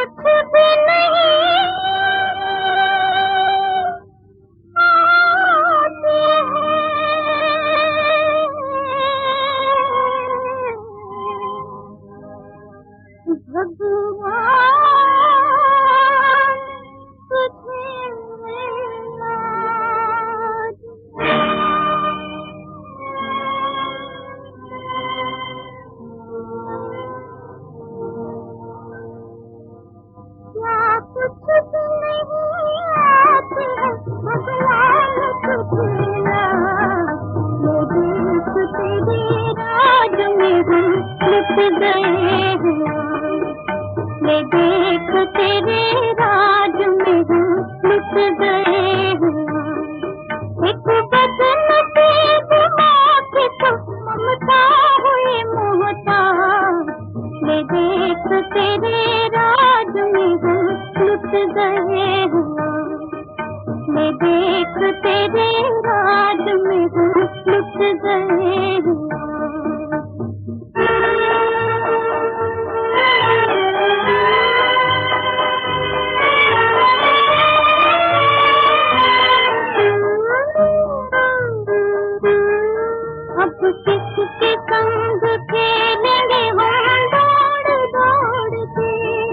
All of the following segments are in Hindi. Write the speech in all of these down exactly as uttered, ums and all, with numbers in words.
कुछ भी नहीं आती है भगवान तुझे नाज। क्या कुछ भी नहीं आते हैं भगवान तुझे नाज। ये देख तेरे राज में हम लुट गए हैं। ये देख तेरे राज में हम लुट गए हैं। एक बदनसीब माँ की तो ममता हुई मोहताज। ये देख तेरे राज में हम लुट गए हैं। ये देख तेरे राज में हम लुट गए हैं। अब किसके संग खेलेंगे हम दौड़ दौड़ के।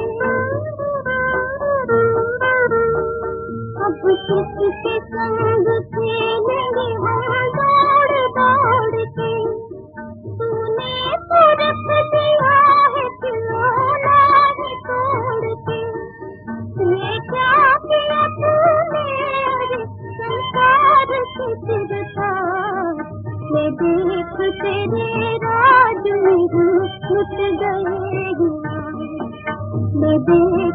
अब किसके संग खेलेंगे हम दौड़ दौड़ के। तूने तो रख दिया है खिलौना ही तोड़ के। ये क्या किया तूने अरे संसार की चिरता। ये देख तेरे राज में हम लुट गए हैं। ये देख